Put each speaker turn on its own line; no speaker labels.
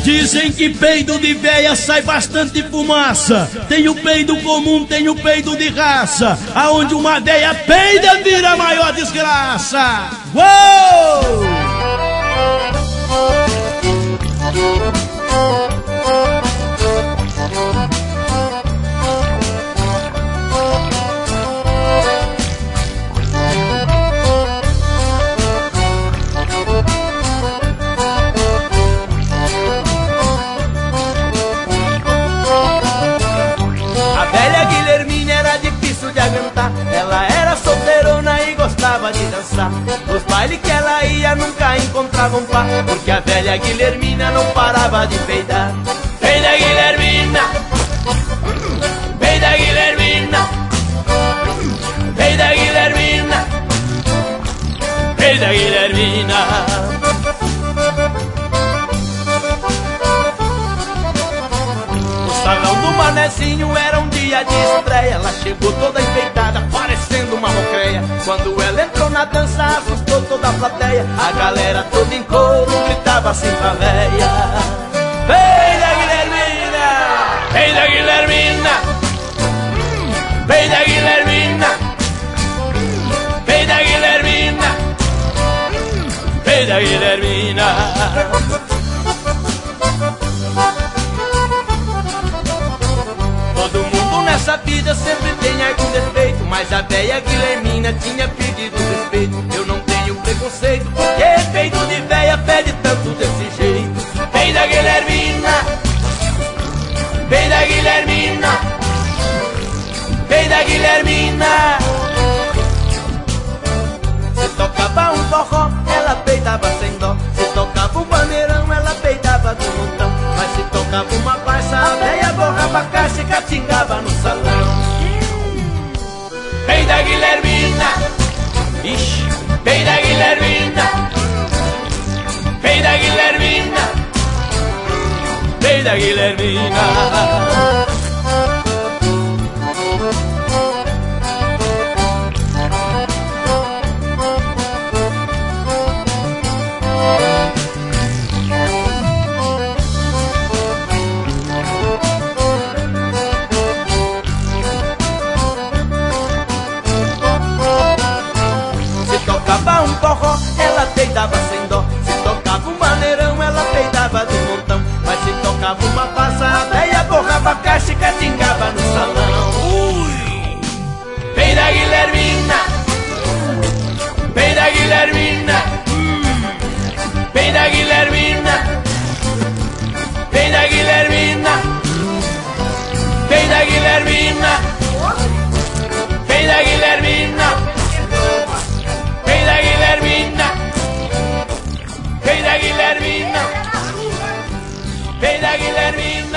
Dizem que peido de véia sai bastante fumaça. Tem o peido comum, tem o peido de raça. Aonde uma véia peida vira a maior desgraça. Uou!
Ela era solteirona e gostava de dançar. Nos bailes que ela ia nunca encontrava um par, porque a velha Guilhermina não parava de peidar. Peida Guilhermina, peida Guilhermina, peida Guilhermina, peida Guilhermina. O salão do Manezinho era um dia de estreia. Ela chegou toda enfeitada, parecendo uma mocreia. Quando ela entrou na dança, assustou toda a plateia. A galera toda em coro gritava assim pra véia: peida Guilhermina, peida Guilhermina, peida Guilhermina, peida Guilhermina, peida Guilhermina. Nessa vida sempre tem algum defeito, mas a véia Guilhermina tinha pedido respeito. Eu não tenho preconceito, porque peito de véia pede tanto desse jeito. Peida Guilhermina, peida Guilhermina, peida Guilhermina. Se tocava um forró, ela peidava sem dó. Se tocava um bandeirão, ela peidava do montão. Mas se tocava uma farsa, a véia borrava a caixa e catingava no salão. Peida Guilhermina, ixi, peida Guilhermina, peida Guilhermina, peida Guilhermina. Um forró, ela peidava sem dó. Se tocava um maneirão, ela peidava do montão. Mas se tocava uma farsa, a véia borrava a caixa e catingava no salão. Ui! Peida Guilhermina, peida Guilhermina, peida Guilhermina, peida Guilhermina, peida Guilhermina, peida Guilhermina, peida Guilhermina, peida Guilhermina, peida Guilhermina.